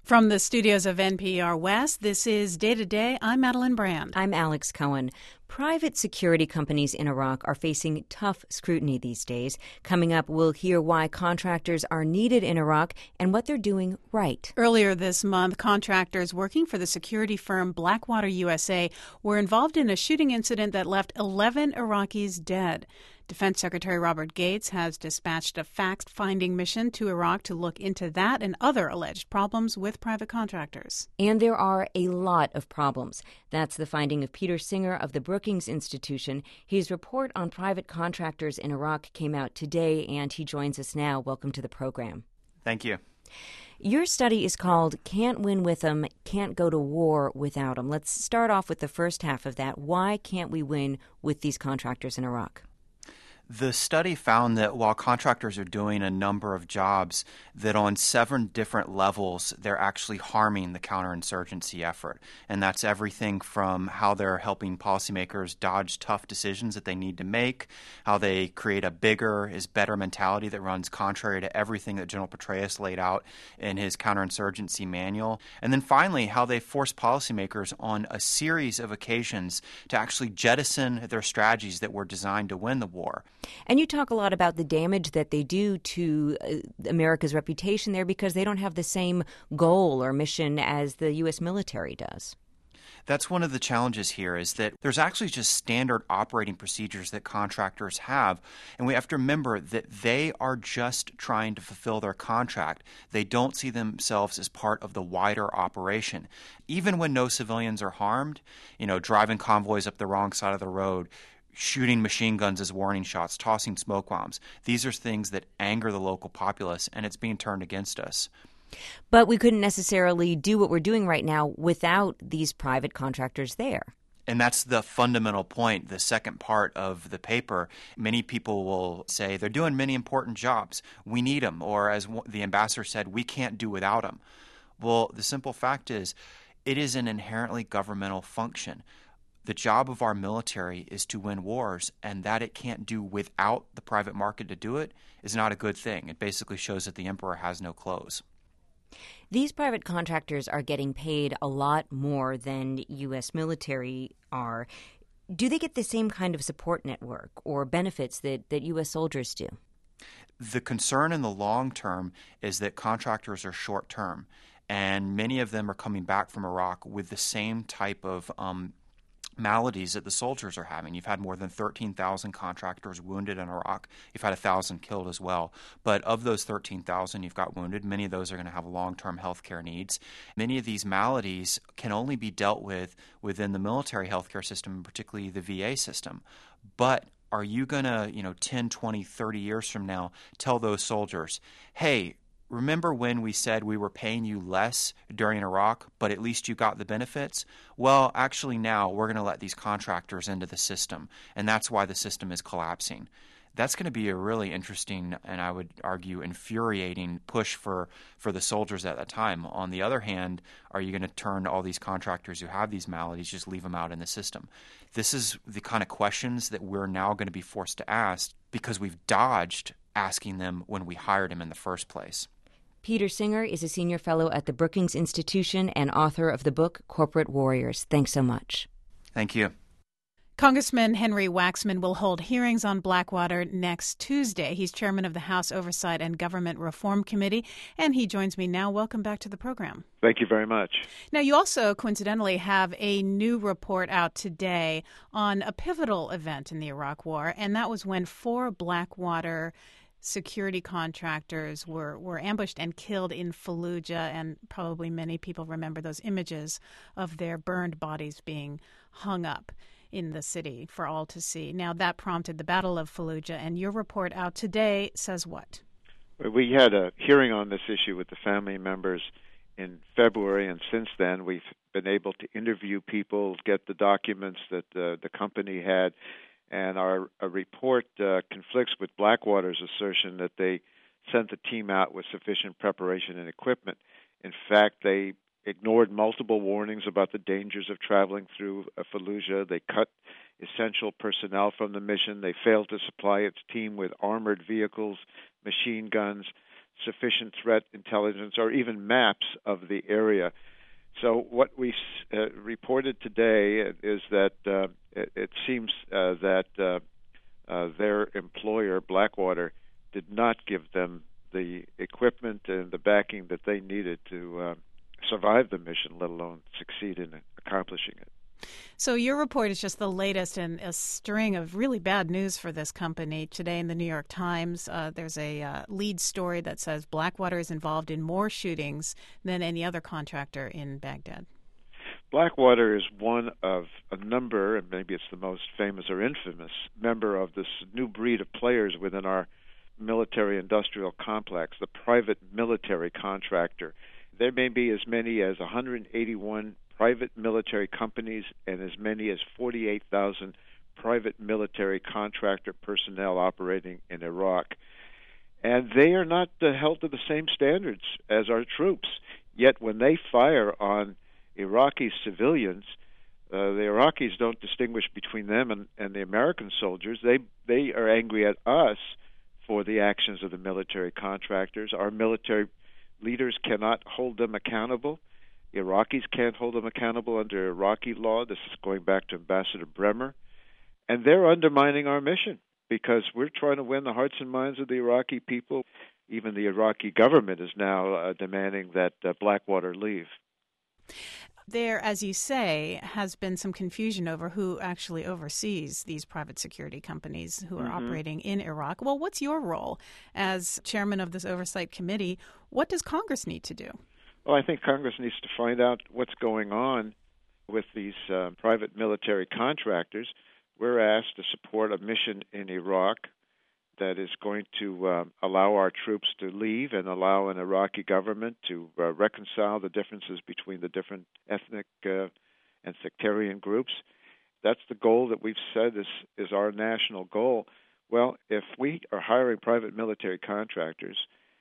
From the studios of NPR West, this is Day to Day. I'm Madeline Brand. I'm Alex Cohen. Private security companies in Iraq are facing tough scrutiny these days. Coming up, we'll hear why contractors are needed in Iraq and what they're doing right. Earlier this month, contractors working for the security firm Blackwater USA were involved in a shooting incident that left 11 Iraqis dead. Defense Secretary Robert Gates has dispatched a fact-finding mission to Iraq to look into that and other alleged problems with private contractors. And there are a lot of problems. That's the finding of Peter Singer of the Brookings Institution. His report on private contractors in Iraq came out today, and he joins us now. Welcome to the program. Thank you. Your study is called Can't Win With 'Em, Can't Go to War Without 'Em. Let's start off with the first half of that. Why can't we win with these contractors in Iraq? The study found that while contractors are doing a number of jobs, that on 7 different levels, they're actually harming the counterinsurgency effort. And that's everything from how they're helping policymakers dodge tough decisions that they need to make, how they create a bigger is better mentality that runs contrary to everything that General Petraeus laid out in his counterinsurgency manual. And then finally, how they force policymakers on a series of occasions to actually jettison their strategies that were designed to win the war. And you talk a lot about the damage that they do to America's reputation there because they don't have the same goal or mission as the U.S. military does. That's one of the challenges here is that there's actually just standard operating procedures that contractors have. And we have to remember that they are just trying to fulfill their contract. They don't see themselves as part of the wider operation. Even when no civilians are harmed, driving convoys up the wrong side of the road, shooting machine guns as warning shots, tossing smoke bombs. These are things that anger the local populace, and it's being turned against us. But we couldn't necessarily do what we're doing right now without these private contractors there. And that's the fundamental point, the second part of the paper. Many people will say they're doing many important jobs. We need them. Or as the ambassador said, we can't do without them. Well, the simple fact is it is an inherently governmental function. The job of our military is to win wars, and that it can't do without the private market to do it is not a good thing. It basically shows that the emperor has no clothes. These private contractors are getting paid a lot more than U.S. military are. Do they get the same kind of support network or benefits that U.S. soldiers do? The concern in the long term is that contractors are short term, and many of them are coming back from Iraq with the same type of maladies that the soldiers are having. You've had more than 13,000 contractors wounded in Iraq. You've had 1,000 killed as well. But of those 13,000 you've got wounded, many of those are going to have long-term health care needs. Many of these maladies can only be dealt with within the military healthcare system, particularly the VA system. But are you going to, 10, 20, 30 years from now, tell those soldiers, hey, remember when we said we were paying you less during Iraq, but at least you got the benefits? Well, actually now we're going to let these contractors into the system, and that's why the system is collapsing. That's going to be a really interesting and I would argue infuriating push for the soldiers at that time. On the other hand, are you going to turn all these contractors who have these maladies, just leave them out in the system? This is the kind of questions that we're now going to be forced to ask because we've dodged asking them when we hired them in the first place. Peter Singer is a senior fellow at the Brookings Institution and author of the book Corporate Warriors. Thanks so much. Thank you. Congressman Henry Waxman will hold hearings on Blackwater next Tuesday. He's chairman of the House Oversight and Government Reform Committee, and he joins me now. Welcome back to the program. Thank you very much. Now, you also, coincidentally, have a new report out today on a pivotal event in the Iraq War, and that was when 4 Blackwater security contractors were ambushed and killed in Fallujah, and probably many people remember those images of their burned bodies being hung up in the city for all to see. Now, that prompted the Battle of Fallujah, and your report out today says what? We had a hearing on this issue with the family members in February, and since then we've been able to interview people, get the documents that the company had, and our report conflicts with Blackwater's assertion that they sent the team out with sufficient preparation and equipment. In fact, they ignored multiple warnings about the dangers of traveling through Fallujah. They cut essential personnel from the mission. They failed to supply its team with armored vehicles, machine guns. sufficient threat intelligence or even maps of the area. So what we reported today is that it seems that their employer, Blackwater, did not give them the equipment and the backing that they needed to survive the mission, let alone succeed in accomplishing it. So your report is just the latest in a string of really bad news for this company. Today in the New York Times, there's a lead story that says Blackwater is involved in more shootings than any other contractor in Baghdad. Blackwater is one of a number, and maybe it's the most famous or infamous member of this new breed of players within our military-industrial complex, the private military contractor. There may be as many as 181 private military companies and as many as 48,000 private military contractor personnel operating in Iraq. And they are not held to the same standards as our troops. Yet when they fire on Iraqi civilians, the Iraqis don't distinguish between them and the American soldiers. They are angry at us for the actions of the military contractors. Our military leaders cannot hold them accountable. Iraqis can't hold them accountable under Iraqi law. This is going back to Ambassador Bremer. And they're undermining our mission because we're trying to win the hearts and minds of the Iraqi people. Even the Iraqi government is now demanding that Blackwater leave. There, as you say, has been some confusion over who actually oversees these private security companies who are operating in Iraq. Well, what's your role as chairman of this oversight committee? What does Congress need to do? Well, I think Congress needs to find out what's going on with these private military contractors. We're asked to support a mission in Iraq that is going to allow our troops to leave and allow an Iraqi government to reconcile the differences between the different ethnic and sectarian groups. That's the goal that we've said is our national goal. Well, if we are hiring private military contractors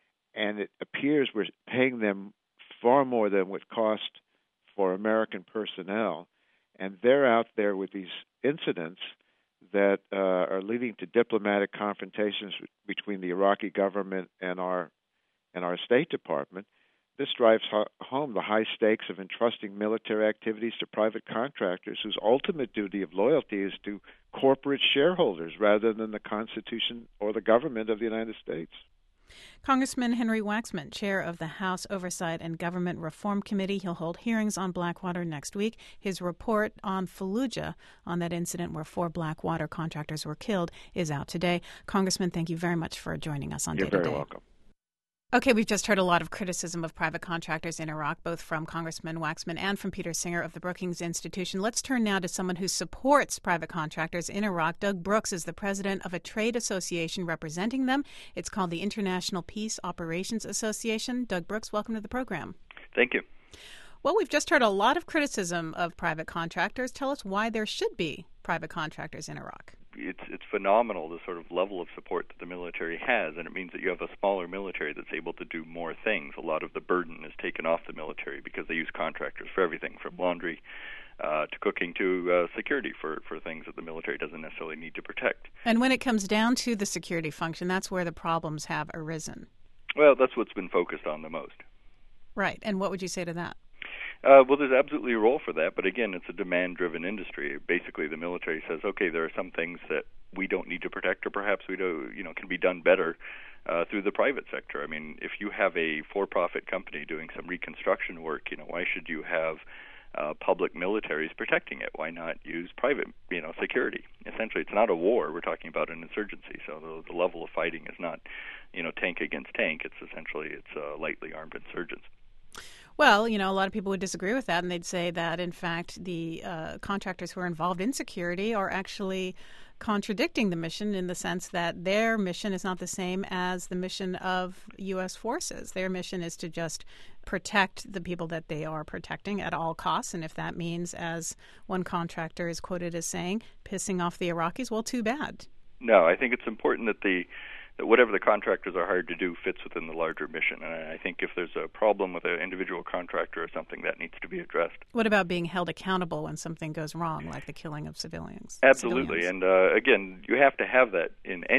and it appears we're paying them far more than would cost for American personnel, and they're out there with these incidents that are leading to diplomatic confrontations between the Iraqi government and our State Department, this drives home the high stakes of entrusting military activities to private contractors whose ultimate duty of loyalty is to corporate shareholders rather than the Constitution or the government of the United States. Congressman Henry Waxman, chair of the House Oversight and Government Reform Committee. He'll hold hearings on Blackwater next week. His report on Fallujah, on that incident where 4 Blackwater contractors were killed, is out today. Congressman, thank you very much for joining us on Day to Day. You're very welcome. Okay, we've just heard a lot of criticism of private contractors in Iraq, both from Congressman Waxman and from Peter Singer of the Brookings Institution. Let's turn now to someone who supports private contractors in Iraq. Doug Brooks is the president of a trade association representing them. It's called the International Peace Operations Association. Doug Brooks, welcome to the program. Thank you. Well, we've just heard a lot of criticism of private contractors. Tell us why there should be private contractors in Iraq. It's phenomenal, the sort of level of support that the military has, and it means that you have a smaller military that's able to do more things. A lot of the burden is taken off the military because they use contractors for everything from laundry to cooking to security for things that the military doesn't necessarily need to protect. And when it comes down to the security function, that's where the problems have arisen. Well, that's what's been focused on the most. Right. And what would you say to that? Well, there's absolutely a role for that, but again, it's a demand-driven industry. Basically, the military says, okay, there are some things that we don't need to protect, or perhaps we do, can be done better through the private sector. I mean, if you have a for-profit company doing some reconstruction work, why should you have public militaries protecting it? Why not use private, security? Essentially, it's not a war. We're talking about an insurgency, so the level of fighting is not, tank against tank. It's lightly armed insurgents. Well, a lot of people would disagree with that, and they'd say that, in fact, the contractors who are involved in security are actually contradicting the mission in the sense that their mission is not the same as the mission of U.S. forces. Their mission is to just protect the people that they are protecting at all costs, and if that means, as one contractor is quoted as saying, pissing off the Iraqis, well, too bad. No, I think it's important that whatever the contractors are hired to do fits within the larger mission. And I think if there's a problem with an individual contractor or something, that needs to be addressed. What about being held accountable when something goes wrong, like the killing of civilians? Absolutely. And again, you have to have that in any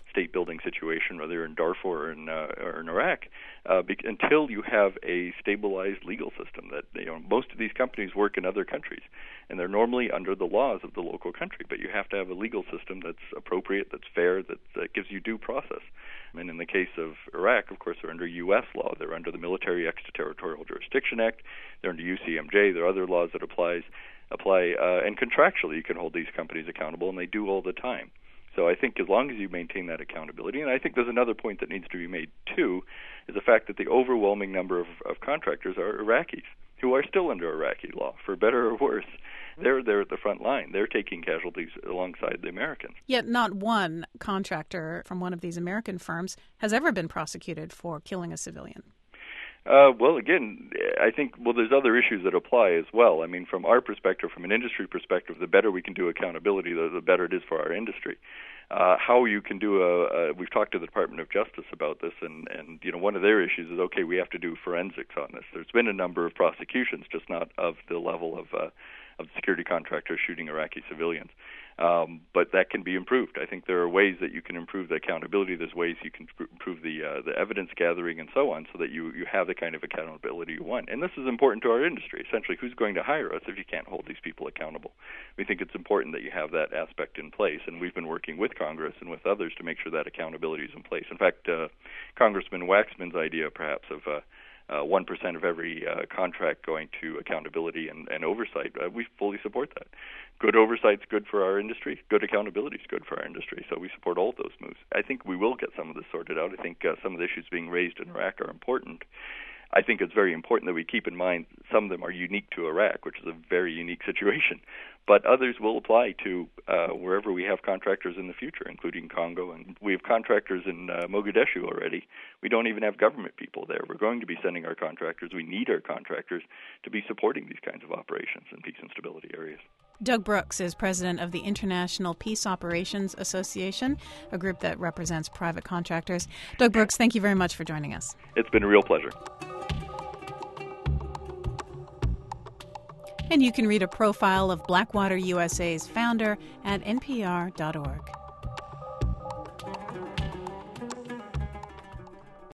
state-building situation, whether you're in Darfur or in Iraq, until you have a stabilized legal system. That most of these companies work in other countries, and they're normally under the laws of the local country. But you have to have a legal system that's appropriate, that's fair, that gives you due process. And in the case of Iraq, of course, they're under U.S. law. They're under the Military Extraterritorial Jurisdiction Act. They're under UCMJ. There are other laws that apply, and contractually you can hold these companies accountable, and they do all the time. So I think as long as you maintain that accountability, and I think there's another point that needs to be made too, is the fact that the overwhelming number of contractors are Iraqis who are still under Iraqi law, for better or worse. They're there at the front line. They're taking casualties alongside the Americans. Yet not one contractor from one of these American firms has ever been prosecuted for killing a civilian. Well, again, I think, there's other issues that apply as well. I mean, from our perspective, from an industry perspective, the better we can do accountability, the better it is for our industry. How you can do we've talked to the Department of Justice about this, and one of their issues is, okay, we have to do forensics on this. There's been a number of prosecutions, just not of the level of security contractors shooting Iraqi civilians. But that can be improved. I think there are ways that you can improve the accountability. There's ways you can improve the evidence gathering and so on, so that you have the kind of accountability you want. And this is important to our industry. Essentially, who's going to hire us if you can't hold these people accountable? We think it's important that you have that aspect in place, and we've been working with Congress and with others to make sure that accountability is in place. In fact, Congressman Waxman's idea, perhaps, of 1% of every contract going to accountability and oversight, we fully support that. Good oversight's good for our industry. Good accountability is good for our industry. So we support all of those moves. I think we will get some of this sorted out. I think some of the issues being raised in Iraq are important. I think it's very important that we keep in mind some of them are unique to Iraq, which is a very unique situation. But others will apply to wherever we have contractors in the future, including Congo. And we have contractors in Mogadishu already. We don't even have government people there. We're going to be sending our contractors. We need our contractors to be supporting these kinds of operations in peace and stability areas. Doug Brooks is president of the International Peace Operations Association, a group that represents private contractors. Doug Brooks, thank you very much for joining us. It's been a real pleasure. And you can read a profile of Blackwater USA's founder at npr.org.